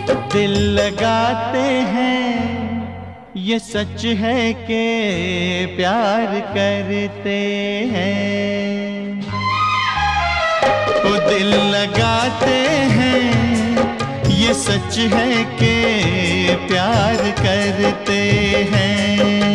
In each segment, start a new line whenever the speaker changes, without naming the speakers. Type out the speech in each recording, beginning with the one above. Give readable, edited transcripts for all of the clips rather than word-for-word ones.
दिल लगाते हैं, ये सच है कि प्यार करते हैं। वो दिल लगाते हैं, ये सच है कि प्यार करते हैं।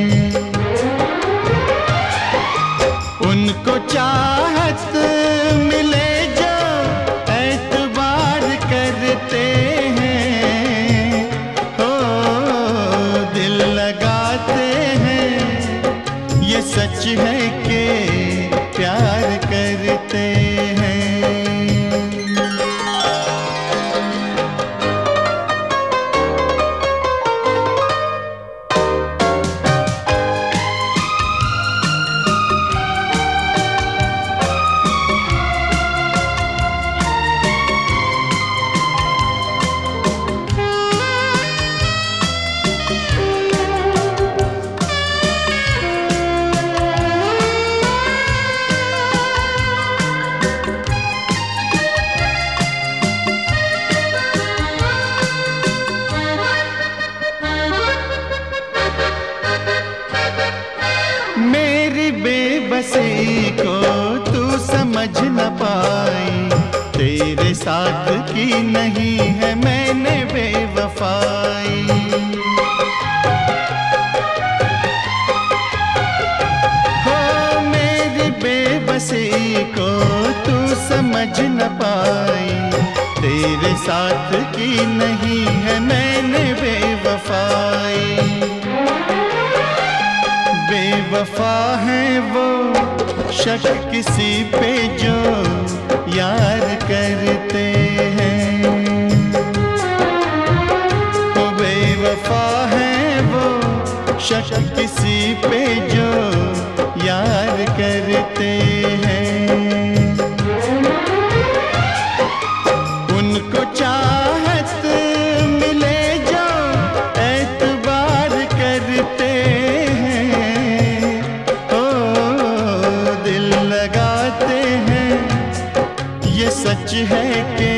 उनको चाहत मिले जो एतबार करते हैं। हो दिल लगाते हैं, ये सच है कि प्यार करते हैं। बेबसी को तू समझ न पाई, तेरे साथ की नहीं है मैंने बेवफाई। हो मेरी बेबसी को तू समझ न पाई, तेरे साथ की नहीं है मैंने बेवफाई। बेवफा है वो शक किसी पे जो यार करते हैं। वो बेवफा है वो शक किसी पे जो यार करते हैं। उनको चाहत मिले जो एतबार करते हैं। ओ दिल लगाते हैं, ये सच है कि